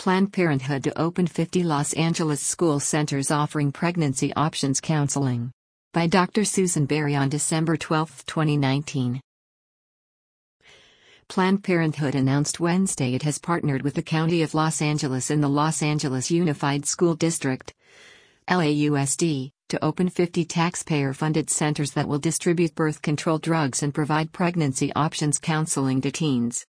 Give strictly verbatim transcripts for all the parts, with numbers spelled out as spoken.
Planned Parenthood to open fifty Los Angeles school centers offering pregnancy options counseling. By Doctor Susan Berry on December twelfth, twenty nineteen. Planned Parenthood announced Wednesday it has partnered with the County of Los Angeles and the Los Angeles Unified School District, L A U S D, to open fifty taxpayer-funded centers that will distribute birth control drugs and provide pregnancy options counseling to teens.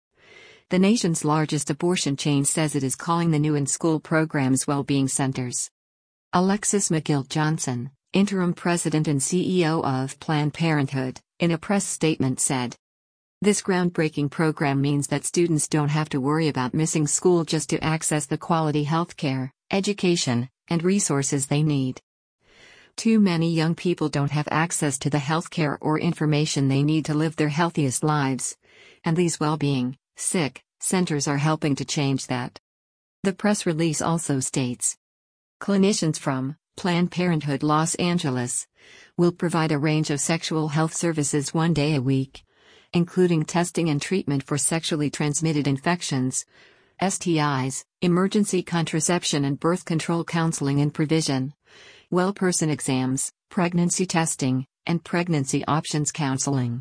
The nation's largest abortion chain says it is calling the new in-school programs well-being centers. Alexis McGill Johnson, interim president and C E O of Planned Parenthood, in a press statement said, "This groundbreaking program means that students don't have to worry about missing school just to access the quality healthcare, education, and resources they need. Too many young people don't have access to the healthcare or information they need to live their healthiest lives, and these well-being, sick, centers are helping to change that." The press release also states, "Clinicians from Planned Parenthood Los Angeles will provide a range of sexual health services one day a week, including testing and treatment for sexually transmitted infections, S T Is, emergency contraception and birth control counseling and provision, well-person exams, pregnancy testing, and pregnancy options counseling."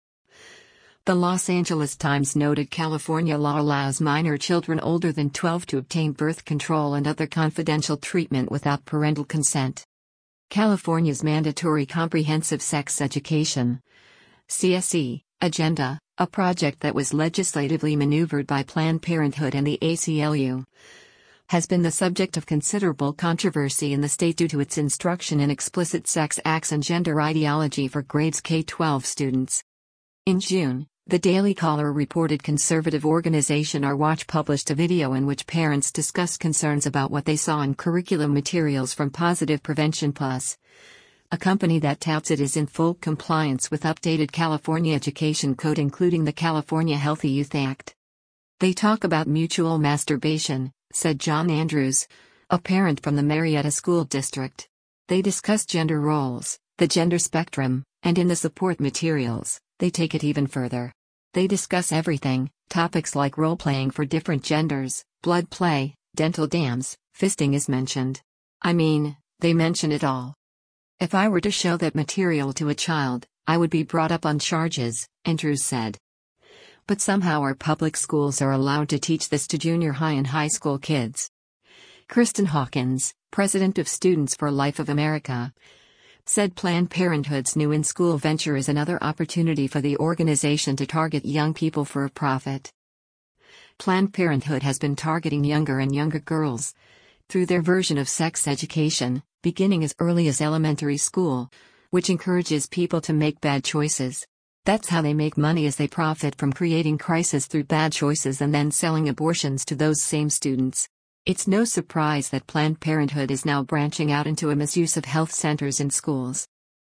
The Los Angeles Times noted California law allows minor children older than twelve to obtain birth control and other confidential treatment without parental consent. California's mandatory comprehensive sex education C S E agenda, a project that was legislatively maneuvered by Planned Parenthood and the A C L U, has been the subject of considerable controversy in the state due to its instruction in explicit sex acts and gender ideology for grades K through twelve students. In June, the Daily Caller reported conservative organization Our Watch published a video in which parents discussed concerns about what they saw in curriculum materials from Positive Prevention Plus, a company that touts it is in full compliance with updated California education code including the California Healthy Youth Act. "They talk about mutual masturbation," said John Andrews, a parent from the Marietta School District. "They discuss gender roles, the gender spectrum, and in the support materials, they take it even further. They discuss everything, topics like role-playing for different genders, blood play, dental dams, fisting is mentioned. I mean, they mention it all. If I were to show that material to a child, I would be brought up on charges," Andrews said. But somehow our public schools are allowed to teach this to junior high and high school kids. Kristen Hawkins, president of Students for Life of America, said Planned Parenthood's new in-school venture is another opportunity for the organization to target young people for a profit. Planned Parenthood has been targeting younger and younger girls through their version of sex education, beginning as early as elementary school, which encourages people to make bad choices. That's how they make money, as they profit from creating crisis through bad choices and then selling abortions to those same students. It's no surprise that Planned Parenthood is now branching out into a misuse of health centers in schools.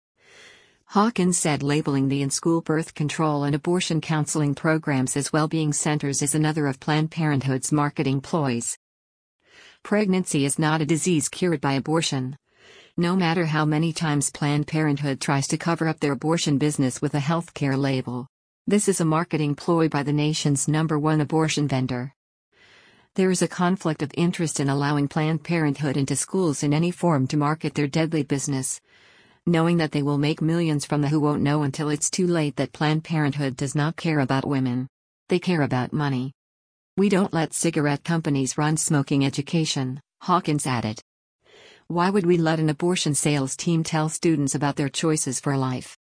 Hawkins said labeling the in-school birth control and abortion counseling programs as well-being centers is another of Planned Parenthood's marketing ploys. Pregnancy is not a disease cured by abortion. No matter how many times Planned Parenthood tries to cover up their abortion business with a healthcare label, this is a marketing ploy by the nation's number one abortion vendor. There is a conflict of interest in allowing Planned Parenthood into schools in any form to market their deadly business, knowing that they will make millions from the who won't know until it's too late that Planned Parenthood does not care about women. They care about money. "We don't let cigarette companies run smoking education," Hawkins added. "Why would we let an abortion sales team tell students about their choices for life?